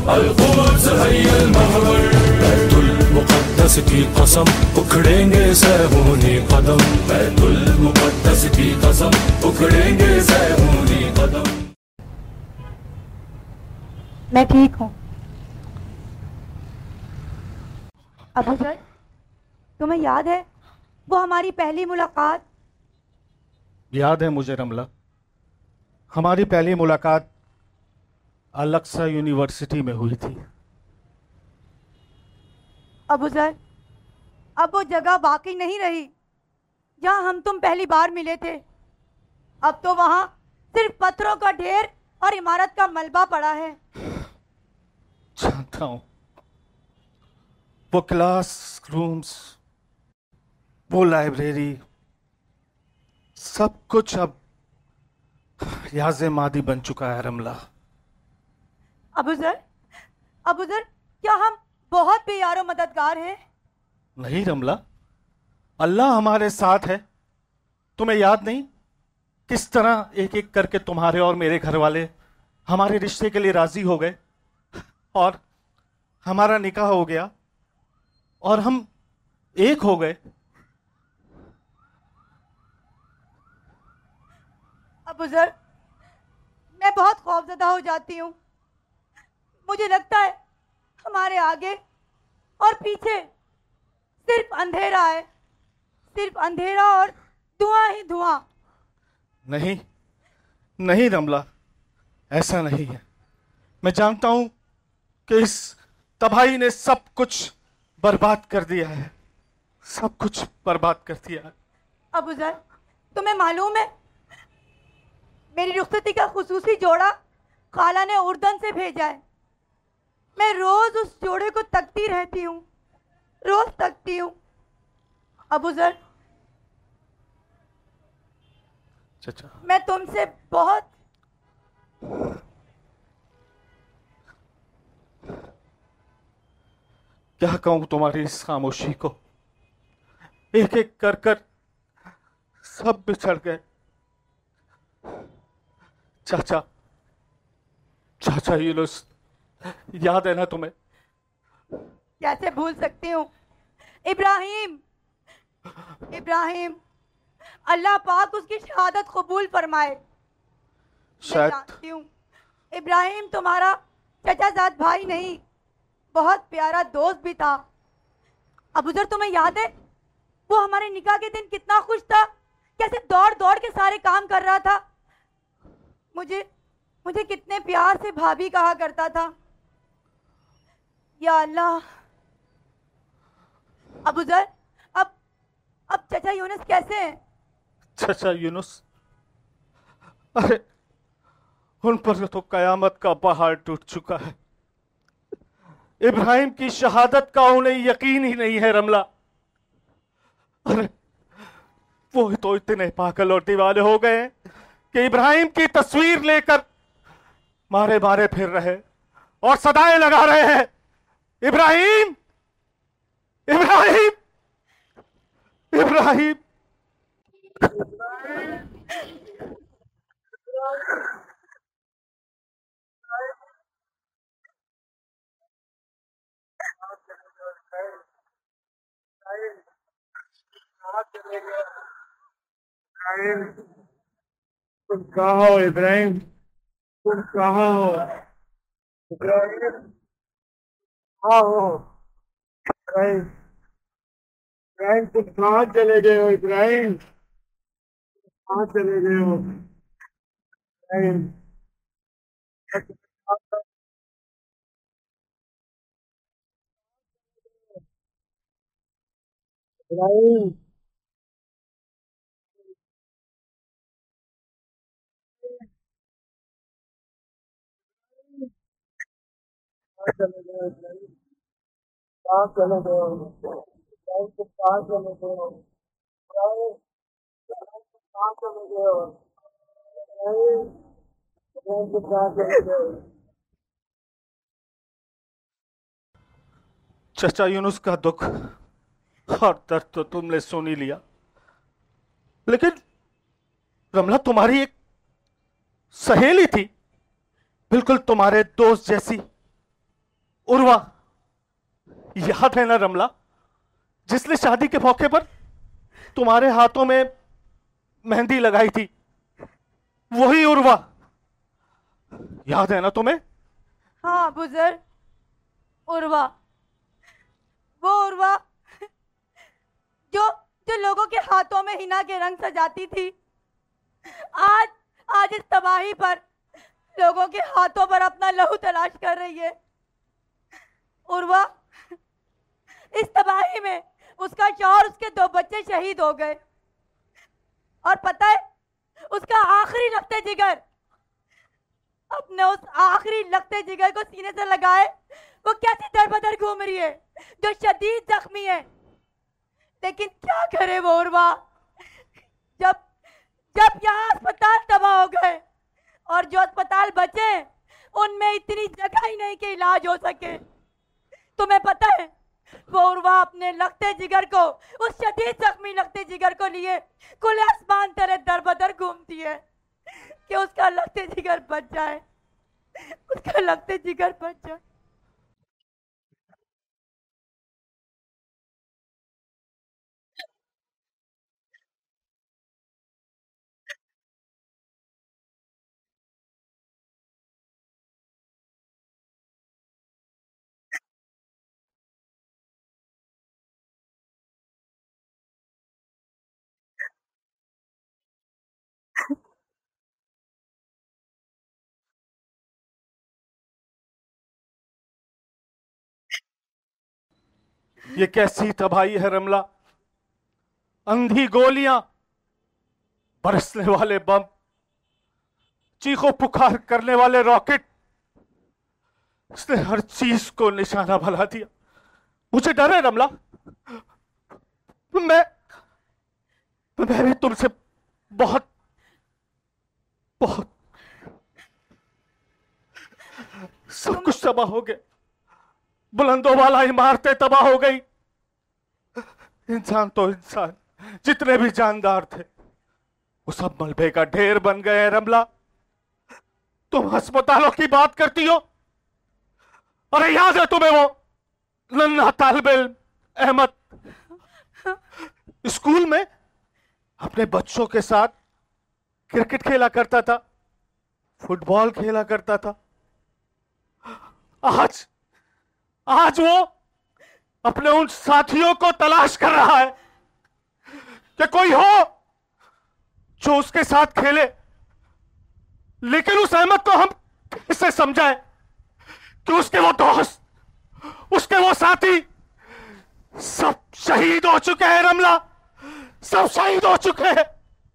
Al-Quds हय्यल महवर, Betul मुक़द्दस की कसम उखड़ेंगे सहूनी कदम, बैतुल मुक़द्दस की कसम उखड़ेंगे सहूनी कदम। मैं ठीक हूँ। अबू सर, तुम्हें याद है वो हमारी पहली मुलाकात? याद है मुझे रमला। हमारी पहली मुलाकात अल-अक़सा यूनिवर्सिटी में हुई थी। अबू सर, अब वो जगह बाकी नहीं रही जहाँ हम तुम पहली बार मिले थे। अब तो वहाँ सिर्फ पत्थरों का ढेर और इमारत का मलबा पड़ा है। जानता हूँ, वो क्लास रूम्स, वो लाइब्रेरी, सब कुछ अब याज़े मादी बन चुका है रमला। अबू सर, क्या हम बहुत बेयारो मददगार हैं? नहीं रमला, अल्लाह हमारे साथ है। तुम्हें याद नहीं किस तरह एक एक करके तुम्हारे और मेरे घर वाले हमारे रिश्ते के लिए राजी हो गए और हमारा निकाह हो गया और हम एक हो गए। अबू सर, मैं बहुत खौफजदा हो जाती हूँ। मुझे लगता है हमारे आगे और पीछे सिर्फ अंधेरा है, सिर्फ अंधेरा और धुआं ही धुआं। नहीं नहीं रमला, ऐसा नहीं है। मैं जानता हूं कि इस तबाही ने सब कुछ बर्बाद कर दिया है, सब कुछ बर्बाद कर दिया है। अबू सर, तुम्हें मालूम है मेरी रुखसती का खुसूसी जोड़ा खाला ने उर्दन से भेजा है। मैं रोज उस जोड़े को तकती रहती हूँ, रोज तकती हूँ। अबू सर, चाचा, मैं तुमसे बहुत क्या कहूं तुम्हारी इस खामोशी को। एक एक कर कर सब बिछड़ गए। चाचा, चाचा यूनुस, याद है ना तुम्हें? कैसे भूल सकती हूँ। इब्राहिम, इब्राहिम, अल्लाह पाक उसकी शहादत कबूल फरमाए। शायद जानती हूँ इब्राहिम तुम्हारा चचाजाद भाई नहीं, बहुत प्यारा दोस्त भी था। अबू सर, तुम्हें याद है वो हमारे निकाह के दिन कितना खुश था, कैसे दौड़ दौड़ के सारे काम कर रहा था। मुझे कितने प्यार से भाभी कहा करता था। या अल्लाह। अबू सर, अब चाचा यूनुस कैसे हैं? चाचा यूनुस, अरे उन पर तो कयामत का पहाड़ टूट चुका है। इब्राहिम की शहादत का उन्हें यकीन ही नहीं है रमला। अरे वो तो इतने पागल और दीवाने हो गए हैं कि इब्राहिम की तस्वीर लेकर मारे मारे फिर रहे और सदाएं लगा रहे हैं, इब्राहिम, इब्राहिम, इब्राहिम। तुम कहाँ हो इब्राहिम? तुम कहाँ हो इब्राहिम? कहाँ हो इब्राहिम? इब्राहिम तुम कहाँ चले गए हो इब्राहिम? कहाँ चले गए हो इब्राहिम? इब्राहिम कहाँ चले गए हो इब्राहिम? कहाँ चले गए हो इब्राहिम? तुम कहाँ चले गए हो इब्राहिम? तुम कहाँ चले गए हो इब्राहिम? इब्राहिम तुम कहाँ चले गए हो? चाचा यूनुस का दुख और दर्द तो तुमने सुन ही लिया, लेकिन रमला तुम्हारी एक सहेली थी, बिल्कुल तुम्हारे दोस्त जैसी, उर्वा, याद है ना रमला, जिसने शादी के मौके पर तुम्हारे हाथों में मेहंदी लगाई थी? वही उर्वा, याद है ना तुम्हें? हाँ बुजुर्ग, उर्वा, वो उर्वा जो जो लोगों के हाथों में हिना के रंग सजाती थी, आज आज इस तबाही पर लोगों के हाथों पर अपना लहू तलाश कर रही है। उर्वा, इस तबाही में उसका शौहर, उसके 2 बच्चे शहीद हो गए, और पता है उसका आखिरी लखते जिगर, अपने उस आखिरी लखते जिगर को सीने से लगाए वो कैसी दरबदर घूम रही है, जो शदीद जख्मी है। लेकिन क्या करे वो उर्वा, जब जब यहाँ अस्पताल तबाह हो गए और जो अस्पताल बचे उनमें इतनी जगह ही नहीं कि इलाज हो सके। तुम्हें पता है वो उर्वा अपने लगते जिगर को, उस शदीद जख्मी लगते जिगर को लिए खुले आसमान तरह दरबदर घूमती है कि उसका लगते जिगर बच जाए, उसका लगते जिगर बच जाए। ये कैसी तबाही है रमला, अंधी गोलियां, बरसने वाले बम, चीखों पुकार करने वाले रॉकेट, इसने हर चीज को निशाना बना दिया। मुझे डर है रमला, मैं भी तुमसे बहुत बहुत सब कुछ तबाह हो गया, बुलंदों वाला इमारतें तबाह हो गई, इंसान तो इंसान, जितने भी जानदार थे वो सब मलबे का ढेर बन गए हैं। रमला, तुम अस्पतालों की बात करती हो, अरे याद है तुम्हें वो नन्हा तालिब इल्म अहमद स्कूल में अपने बच्चों के साथ क्रिकेट खेला करता था, फुटबॉल खेला करता था। आज वो अपने उन साथियों को तलाश कर रहा है कि कोई हो जो उसके साथ खेले, लेकिन उस अहमद को हम कैसे समझाएं कि उसके वो दोस्त, उसके वो साथी सब शहीद हो चुके हैं। रमला, सब शहीद हो चुके हैं।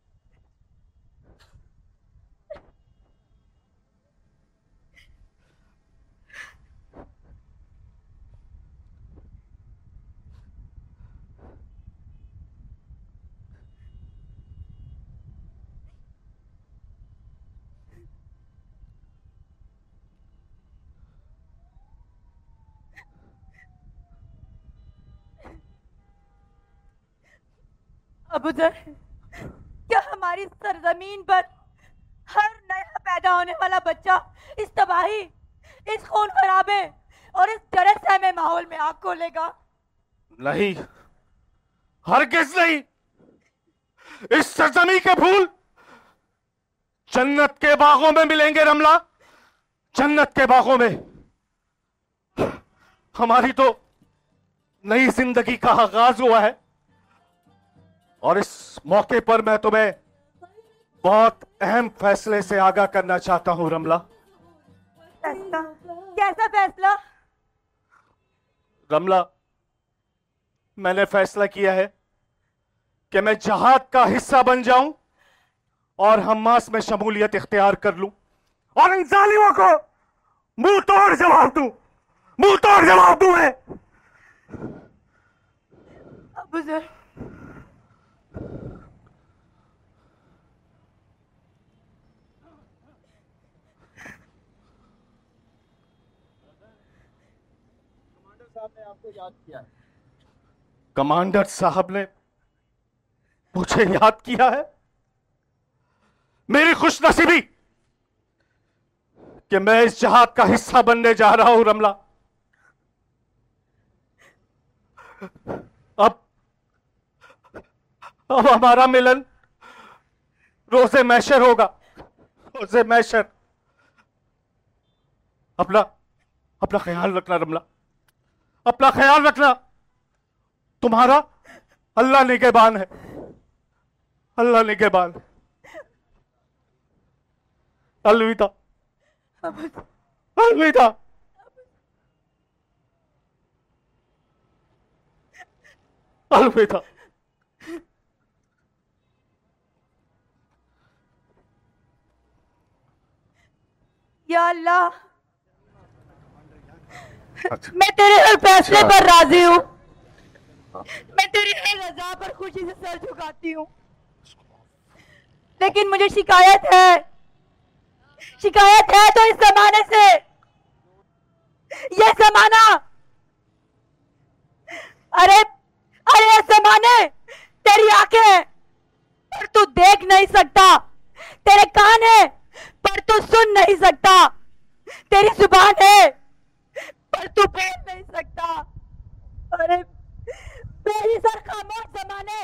अबूजर, क्या हमारी सरजमीन पर हर नया पैदा होने वाला बच्चा इस तबाही, इस खून खराबे और इस जरत सहमे माहौल में आग खोलेगा? नहीं, हरगिज नहीं। इस सरजमी के फूल जन्नत के बागों में मिलेंगे रमला, जन्नत के बागों में। हमारी तो नई जिंदगी का आगाज हुआ है, और इस मौके पर मैं तुम्हें बहुत अहम फैसले से आगाह करना चाहता हूं रमला। फैसला? कैसा फैसला? रमला, मैंने फैसला किया है कि मैं जहाद का हिस्सा बन जाऊं और हमास में शमूलियत इख्तियार कर लूं और इन जालिमों को मुंह तोड़ जवाब दूं, मुंह तोड़ जवाब दूं मैं। अबूजर, आपको याद किया है। कमांडर साहब ने मुझे याद किया है। मेरी खुशनसीबी कि मैं इस जहाद का हिस्सा बनने जा रहा हूं रमला। अब हमारा मिलन रोज़े महशर होगा, रोज़े महशर। अपना ख्याल रखना रमला, अपना ख्याल रखना। तुम्हारा अल्लाह निगहबान है, अल्लाह निगहबान है। अलविदा, अलविदा। अलविदा। या अल्लाह, मैं तेरे हर फैसले पर राजी हूँ, मैं तेरी हर रजा पर खुशी से सर झुकाती हूँ, लेकिन मुझे शिकायत है तो इस जमाने से। ये जमाना, अरे ये जमाने तेरी आंखें हैं पर तू देख नहीं सकता, तेरे कान है पर तू सुन नहीं सकता, तेरी जुबान है पर तू बोल नहीं सकता। अरे मेरी सर खामोश जमाने।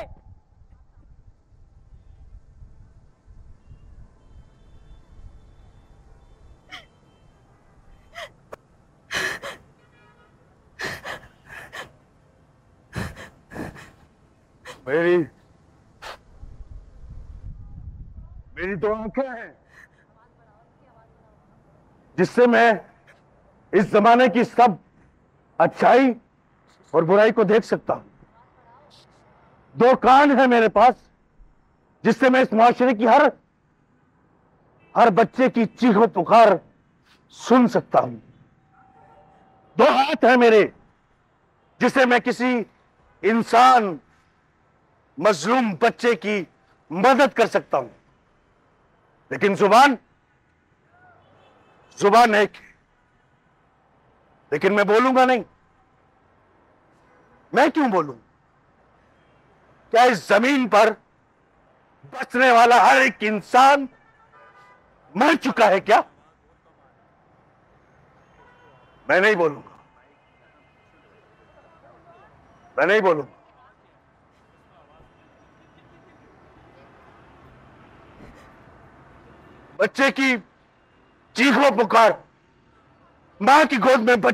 मेरी तो आंखें हैं जिससे मैं इस जमाने की सब अच्छाई और बुराई को देख सकता हूं। दो कान है मेरे पास जिससे मैं इस माशरे की हर बच्चे की चीखों पुकार सुन सकता हूं। दो हाथ है मेरे जिससे मैं किसी इंसान मजलूम बच्चे की मदद कर सकता हूं। लेकिन जुबान एक, लेकिन मैं बोलूंगा नहीं। मैं क्यों बोलूं? क्या इस जमीन पर बसने वाला हर एक इंसान मर चुका है क्या? मैं नहीं बोलूंगा, मैं नहीं बोलूंगा। बच्चे की चीखों पुकार, मां की गोद में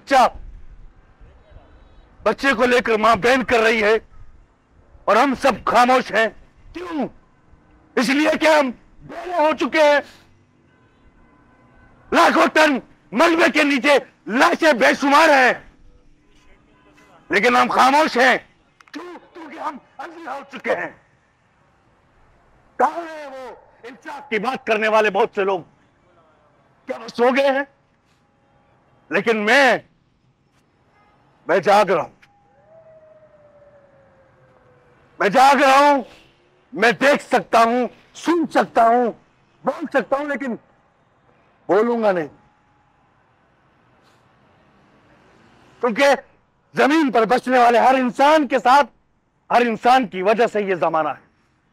बच्चे को लेकर मां बहन कर रही है और हम सब खामोश हैं। क्यों? इसलिए कि हम बूढ़े हो चुके हैं। लाखों टन मलबे के नीचे लाशें बेशुमार हैं, लेकिन हम खामोश हैं। क्यों? क्योंकि हम अंधे हो चुके हैं। कहां है वो इंसाफ की बात करने वाले बहुत से लोग? क्या वो सो गए हैं? लेकिन मैं जाग रहा हूं, मैं जाग रहा हूं। मैं देख सकता हूं, सुन सकता हूं, बोल सकता हूं, लेकिन बोलूंगा नहीं, क्योंकि जमीन पर बचने वाले हर इंसान के साथ, हर इंसान की वजह से यह जमाना है।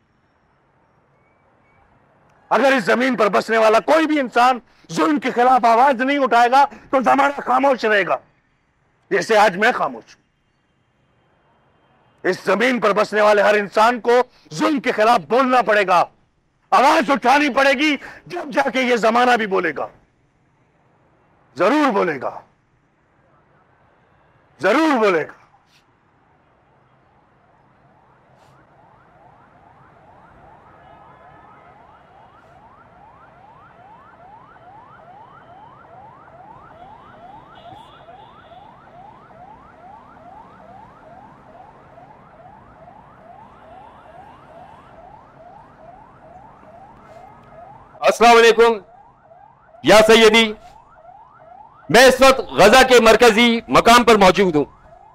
अगर इस जमीन पर बसने वाला कोई भी इंसान जुल्म के खिलाफ आवाज नहीं उठाएगा तो जमाना खामोश रहेगा, जैसे आज मैं खामोश हूं। इस जमीन पर बसने वाले हर इंसान को जुल्म के खिलाफ बोलना पड़ेगा, आवाज उठानी पड़ेगी, जब जाके ये जमाना भी बोलेगा। जरूर बोलेगा, जरूर बोलेगा। अस्सलाम वालेकुम या सैयदी, मैं इस वक्त गजा के मरकजी मकाम पर मौजूद हूं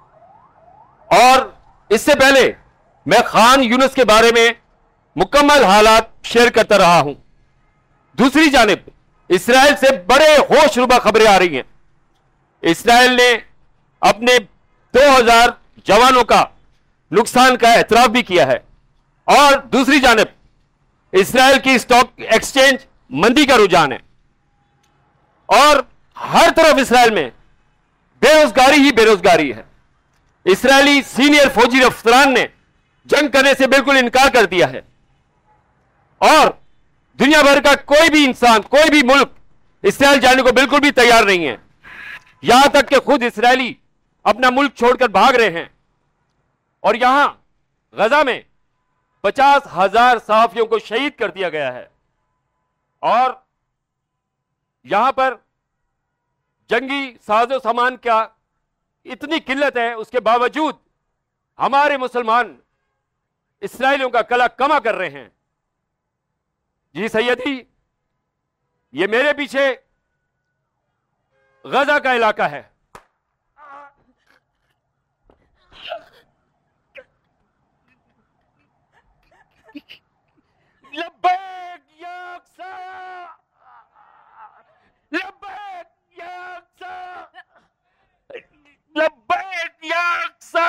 और इससे पहले मैं खान यूनुस के बारे में मुकम्मल हालात शेयर करता रहा हूं। दूसरी जानिब इसराइल से बड़े होशरुबा खबरें आ रही हैं। इसराइल ने अपने 2000 जवानों का नुकसान का एतराफ भी किया है और दूसरी जानिब इसराइल की स्टॉक एक्सचेंज मंदी का रुझान है और हर तरफ इसराइल में बेरोजगारी ही बेरोजगारी है। इस्राएली सीनियर फौजी अफसरान ने जंग करने से बिल्कुल इनकार कर दिया है और दुनिया भर का कोई भी इंसान, कोई भी मुल्क इस्राएल जाने को बिल्कुल भी तैयार नहीं है। यहां तक कि खुद इस्राएली अपना मुल्क छोड़कर भाग रहे हैं और यहां गजा में 50,000 सहाफियों को शहीद कर दिया गया है और यहां पर जंगी साजो सामान का इतनी किल्लत है, उसके बावजूद हमारे मुसलमान इस्राएलियों का कला कमा कर रहे हैं। जी सैयदी, ये मेरे पीछे गजा का इलाका है। लब्बैक या अक्सा, लब्बैक या अक्सा, लब्बैक या अक्सा।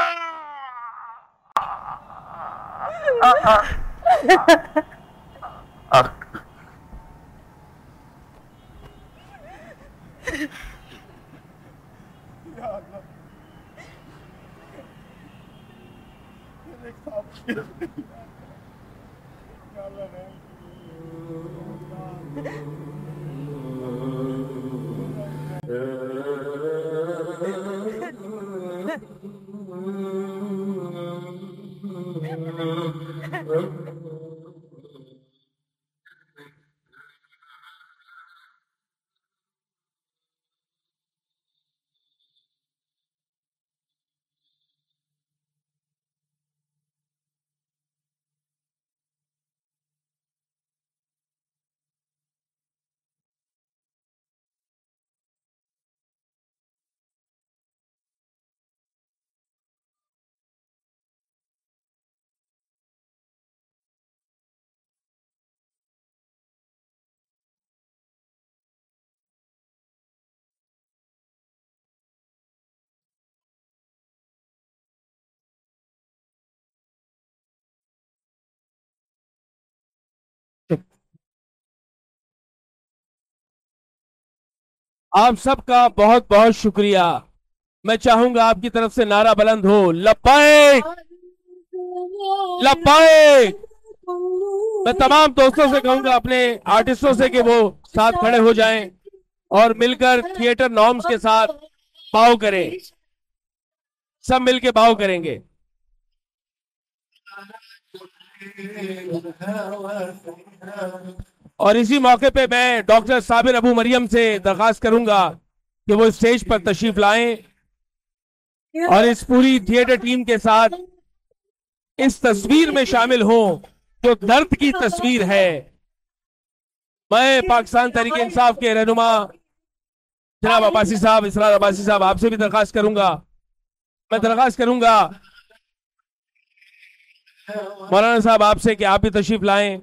आप सबका बहुत बहुत शुक्रिया। मैं चाहूंगा आपकी तरफ से नारा बुलंद हो, लब्बैक लब्बैक। मैं तमाम दोस्तों से कहूंगा, अपने आर्टिस्टों से, कि वो साथ खड़े हो जाएं और मिलकर थिएटर नॉर्म्स के साथ बाव करें। सब मिलके बाव करेंगे। और इसी मौके पे मैं डॉक्टर साबिर अबू मरियम से दरखास्त करूंगा कि वो स्टेज पर तशरीफ लाएं और इस पूरी थिएटर टीम के साथ इस तस्वीर में शामिल हों जो दर्द की तस्वीर है। मैं पाकिस्तान तहरीक इंसाफ के रहनुमा जनाब अब्बासी साहब, इसरार अब्बासी साहब, आपसे भी दरखास्त करूंगा, मैं दरखास्त करूंगा मौलाना साहब आपसे कि आप भी तशरीफ लाएं।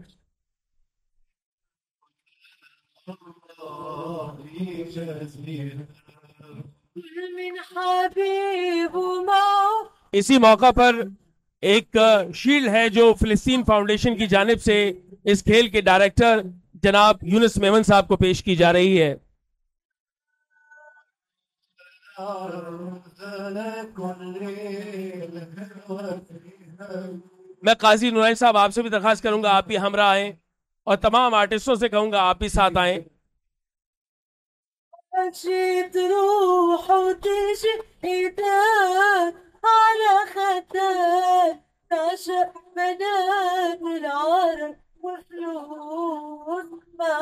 इसी मौका पर एक शील्ड है जो फिलिस्तीन फाउंडेशन की जानिब से इस खेल के डायरेक्टर जनाब यूनुस मेमन साहब को पेश की जा रही है। मैं काजी नुराइन साहब आपसे भी दरखास्त करूंगा आप भी हमरा आए और तमाम आर्टिस्टों से कहूंगा आप भी साथ आए। تروح وتجي ايدك على خدك تعشق بنات العرب وفلوس ما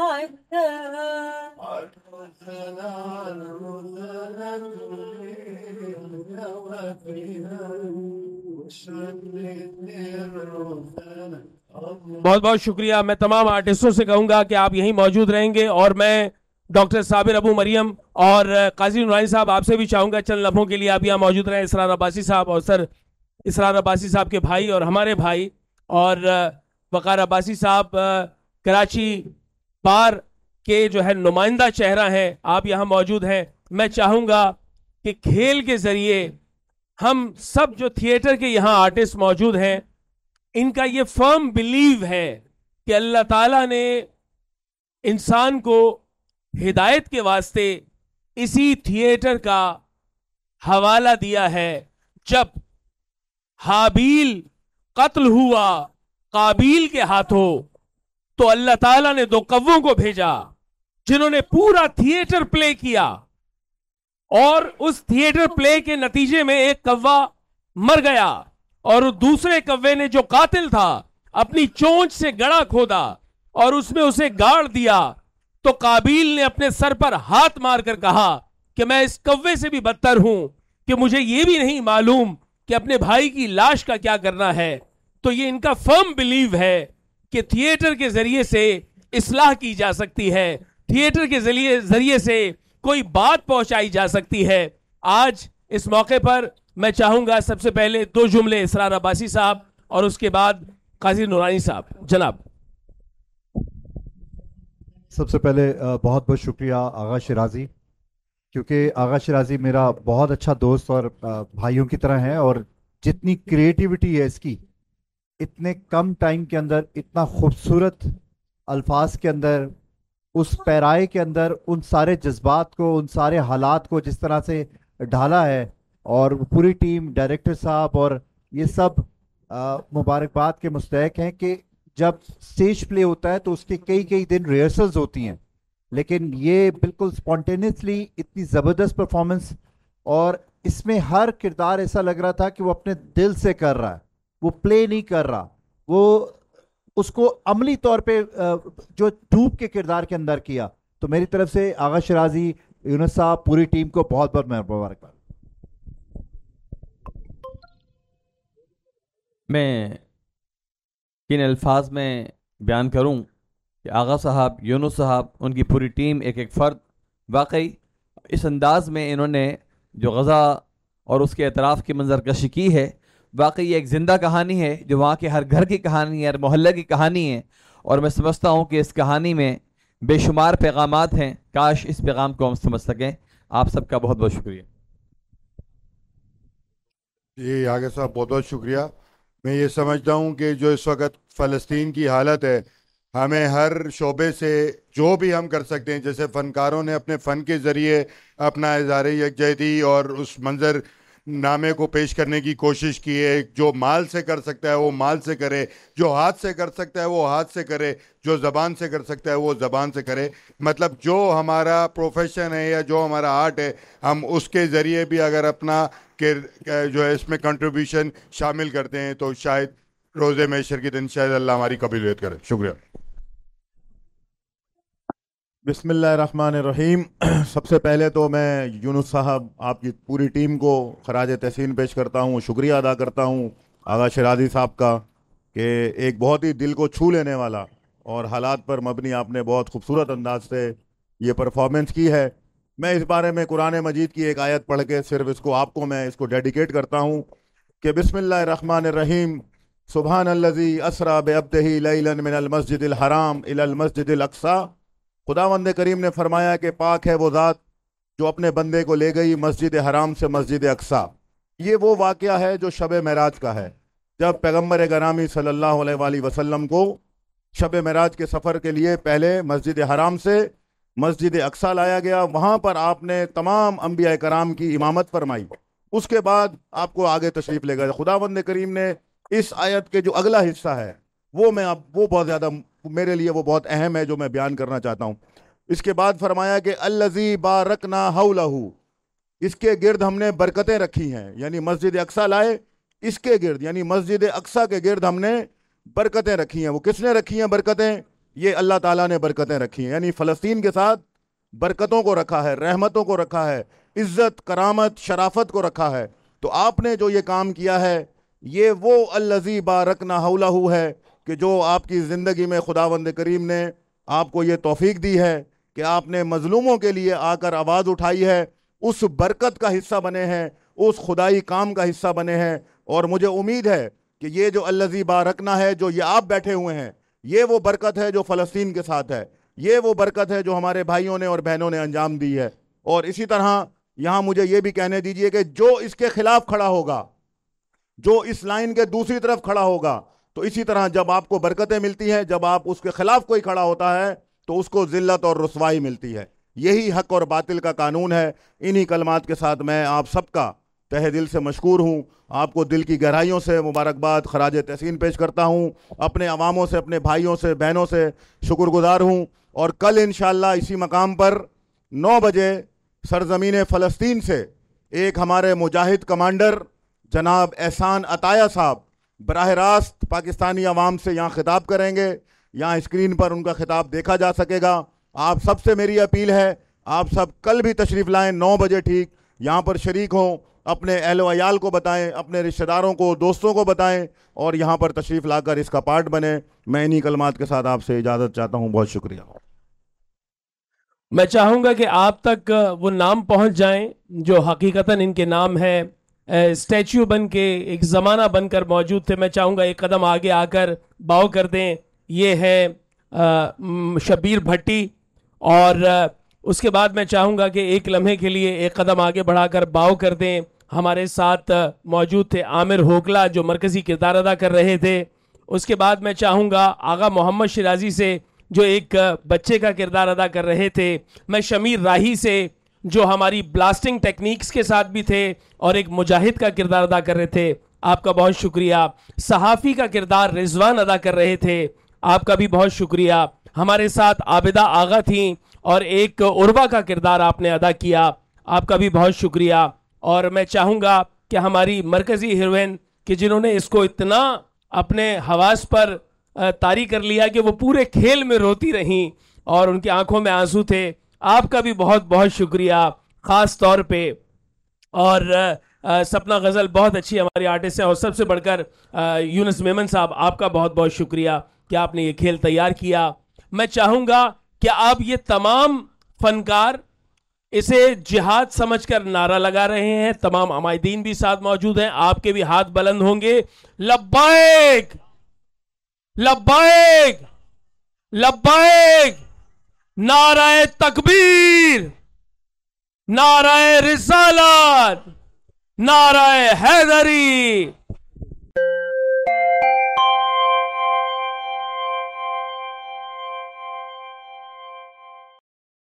عندك। बहुत बहुत शुक्रिया। मैं तमाम आर्टिस्टों से कहूंगा कि आप यहीं मौजूद रहेंगे और मैं डॉक्टर साबिर अबू मरियम और काजी नुरानी साहब आपसे भी चाहूंगा चंद लम्हों के लिए आप यहाँ मौजूद रहें। इसरार अब्बासी साहब और सर इसरार अब्बासी साहब के भाई और हमारे भाई और वकार अब्बासी साहब कराची बार के जो है नुमाइंदा चेहरा हैं, आप यहाँ मौजूद हैं। मैं चाहूँगा कि खेल के ज़रिए हम सब जो थिएटर के यहाँ आर्टिस्ट मौजूद हैं, इनका ये फर्म बिलीव है कि अल्लाह ताला ने इंसान को हिदायत के वास्ते इसी थिएटर का हवाला दिया है जब हाबील कत्ल हुआ काबील के हाथों, तो अल्लाह ताला ने 2 कव्वों को भेजा जिन्होंने पूरा थिएटर प्ले किया, और उस थिएटर प्ले के नतीजे में एक कव्वा मर गया और दूसरे कव्वे ने, जो कातिल था, अपनी चोंच से गड़ा खोदा और उसमें उसे गाड़ दिया। तो काबील ने अपने सर पर हाथ मारकर कहा कि मैं इस कव्वे से भी बदतर हूं, कि मुझे यह भी नहीं मालूम कि अपने भाई की लाश का क्या करना है। तो ये इनका फर्म बिलीव है कि थिएटर के जरिए से इस्लाह की जा सकती है, थिएटर के जरिए से कोई बात पहुंचाई जा सकती है। आज इस मौके पर मैं चाहूंगा सबसे पहले 2 जुमले इसरार अब्बासी साहब और उसके बाद काजी नूरानी साहब। जनाब। सबसे पहले बहुत बहुत शुक्रिया आगा शिराजी, क्योंकि आगा शिराजी मेरा बहुत अच्छा दोस्त और भाइयों की तरह है, और जितनी क्रिएटिविटी है इसकी, इतने कम टाइम के अंदर इतना खूबसूरत अल्फाज के अंदर, उस पैराए के अंदर उन सारे जज्बात को, उन सारे हालात को जिस तरह से ढाला है, और पूरी टीम, डायरेक्टर साहब और ये सब मुबारकबाद के मुस्तहक हैं कि जब स्टेज प्ले होता है तो उसके कई कई दिन रिहर्सल्स होती हैं, लेकिन ये बिल्कुल स्पॉन्टेनियसली इतनी ज़बरदस्त परफॉर्मेंस, और इसमें हर किरदार ऐसा लग रहा था कि वो अपने दिल से कर रहा है, वो प्ले नहीं कर रहा, वो उसको अमली तौर पे जो डूब के किरदार के अंदर किया। तो मेरी तरफ से आगा शिराजी, यूनुस साहब, पूरी टीम को बहुत बहुत मुबारकबाद। मैं किन अल्फाज में बयान करूं कि आगा साहब, यूनुस साहब, उनकी पूरी टीम, एक एक फ़र्द, वाकई इस अंदाज में इन्होंने जो गज़ा और उसके अतराफ़ की मंजरकशी की है, वाकई ये एक ज़िंदा कहानी है, जो वहाँ के हर घर की कहानी है, हर मोहल्ले की कहानी है। और मैं समझता हूँ कि इस कहानी में बेशुमार पैगामात हैं, काश इस पैगाम को हम समझ सकें। आप सबका बहुत बहुत शुक्रिया। जी आगे साहब, बहुत बहुत शुक्रिया। मैं ये समझता हूँ कि जो इस वक्त फ़लस्तीन की हालत है, हमें हर शोबे से जो भी हम कर सकते हैं, जैसे फ़नकारों ने अपने फ़न के ज़रिए अपना इज़हार यकजहती और उस मंज़र नामे को पेश करने की कोशिश की है। जो माल से कर सकता है वो माल से करे, जो हाथ से कर सकता है वो हाथ से करे, जो ज़बान से कर सकता है वो ज़बान से करे। मतलब जो हमारा प्रोफेशन है या जो हमारा आर्ट है, हम उसके ज़रिए भी अगर अपना जो है इसमें कंट्रीब्यूशन शामिल करते हैं तो शायद रोज़े महशर के दिन शायद अल्लाह हमारी कबूलियत करे। शुक्रिया। बिस्मिल्लाहिर्रहमानिर्रहीम। सबसे पहले तो मैं यूनुस साहब, आपकी पूरी टीम को खराज तहसीन पेश करता हूँ, शुक्रिया अदा करता हूँ आगा शिराजी साहब का कि एक बहुत ही दिल को छू लेने वाला और हालात पर मबनी आपने बहुत खूबसूरत अंदाज से ये परफॉर्मेंस की है। मैं इस बारे में कुरान मजीद की एक आयत पढ़ के सिर्फ इसको आपको मैं इसको डेडिकेट करता हूँ कि बिस्मिल्लाहिर्रहमानिर्रहीम, सुबहानल्लज़ी असरा बिअब्दिही लैलन मिनल मस्जिदिल हराम इलल मस्जिदिल अक्सा। खुदावंद करीम ने फरमाया कि पाक है वो ज़ात जो अपने बंदे को ले गई मस्जिद हराम से मस्जिद अक्सा। ये वो वाक़या है जो शब मेराज का है, जब पैगम्बर गरामी सल्लल्लाहु अलैहि वसल्लम को शब मेराज के सफ़र के लिए पहले मस्जिद हराम से मस्जिद अक्सा लाया गया। वहाँ पर आपने तमाम अंबिया कराम की इमामत फरमाई। उसके बाद आपको आगे तशरीफ़ ले गए। खुदावंद करीम ने इस आयत के जो अगला हिस्सा है वो बहुत ज़्यादा मेरे लिए वो बहुत अहम है, जो मैं बयान करना चाहता हूँ। इसके बाद फरमाया कि अल्लज़ी बारकना हौलहू, इसके गिर्द हमने बरकतें रखी हैं। यानी मस्जिद अक्सा लाए, इसके गिर्द यानी मस्जिद अक्सा के गिर्द हमने बरकतें रखी हैं। वो किसने रखी हैं बरकतें? ये अल्लाह ताला ने बरकतें रखी हैं। यानी फ़लस्तीन के साथ बरकतों को रखा है, रहमतों को रखा है, इज़्ज़त, करामत, शराफत को रखा है। तो आपने जो ये काम किया है ये वो अल्लज़ी बारकना हौलहू है कि जो आपकी ज़िंदगी में खुदावंद करीम ने आपको ये तौफीक दी है कि आपने मज़लूमों के लिए आकर आवाज़ उठाई है, उस बरकत का हिस्सा बने हैं, उस खुदाई काम का हिस्सा बने हैं। और मुझे उम्मीद है कि ये जो अल्लज़ी बारकना है, जो ये आप बैठे हुए हैं, ये वो बरकत है जो फ़लस्तीन के साथ है, ये वो बरकत है जो हमारे भाइयों ने और बहनों ने अंजाम दी है। और इसी तरह यहाँ मुझे ये भी कहने दीजिए कि जो इसके खिलाफ खड़ा होगा, जो इस लाइन के दूसरी तरफ खड़ा होगा, तो इसी तरह जब आपको बरकतें मिलती हैं, जब आप उसके खिलाफ कोई खड़ा होता है तो उसको जिल्लत और रुसवाई मिलती है। यही हक और बातिल का कानून है। इन्हीं कलमात के साथ मैं आप सबका तहे दिल से मशकूर हूँ। आपको दिल की गहराइयों से मुबारकबाद, खराज तहसीन पेश करता हूँ। अपने अवामों से, अपने भाइयों से, बहनों से शुक्रगुजार हूँ। और कल इंशाअल्लाह इसी मकाम पर 9 बजे सरजमीन फ़लस्तीन से एक हमारे मुजाहिद कमांडर जनाब एहसान अताया साहब बराह रास्त पाकिस्तानी अवाम से यहाँ खिताब करेंगे। यहाँ स्क्रीन पर उनका खिताब देखा जा सकेगा। आप सबसे मेरी अपील है, आप सब कल भी तशरीफ़ लाएँ 9 बजे ठीक, यहाँ पर शरीक हों, अपने अहल वयाल को बताएं, अपने रिश्तेदारों को, दोस्तों को बताएं और यहाँ पर तशरीफ़ लाकर इसका पार्ट बने। मैं इन्हीं कलमात के साथ आपसे इजाज़त चाहता हूँ। बहुत शुक्रिया। मैं चाहूँगा कि आप तक वो नाम पहुँच जाएं जो हकीकतन इनके नाम है। स्टैच्यू बन के एक ज़माना बनकर मौजूद थे। मैं चाहूँगा एक कदम आगे आकर बाव कर दें। ये है शब्बीर भट्टी। और उसके बाद मैं चाहूँगा कि एक लम्हे के लिए एक कदम आगे बढ़ाकर बाव कर दें। हमारे साथ मौजूद थे आमिर होकला जो मरकज़ी किरदार अदा कर रहे थे। उसके बाद मैं चाहूँगा आगा मोहम्मद शिराजी से जो एक बच्चे का किरदार अदा कर रहे थे। मैं शमीर राही से जो हमारी ब्लास्टिंग टेक्निक्स के साथ भी थे और एक मुजाहिद का किरदार अदा कर रहे थे, आपका बहुत शुक्रिया। सहाफ़ी का किरदार रिजवान अदा कर रहे थे, आपका भी बहुत शुक्रिया। हमारे साथ आबिदा आगा थी और एक उर्वा का किरदार आपने अदा किया, आपका भी बहुत शुक्रिया। और मैं चाहूँगा कि हमारी मरकज़ी हीरोइन कि जिन्होंने इसको इतना अपने हवास पर तारी कर लिया कि वो पूरे खेल में रोती रहीं और उनकी आंखों में आंसू थे, आपका भी बहुत बहुत शुक्रिया ख़ास तौर पे। और सपना गज़ल बहुत अच्छी हमारी आर्टिस्ट है। और सबसे बढ़कर यूनुस मेमन साहब, आपका बहुत बहुत शुक्रिया कि आपने ये खेल तैयार किया। मैं चाहूँगा कि आप ये तमाम फनकार इसे जिहाद समझकर नारा लगा रहे हैं। तमाम अमायदीन भी साथ मौजूद हैं, आपके भी हाथ बुलंद होंगे। लब्बाइक लब्बाइक लब्बाइक, नाराए तकबीर, नाराए रिसालत, नाराए हैदरी,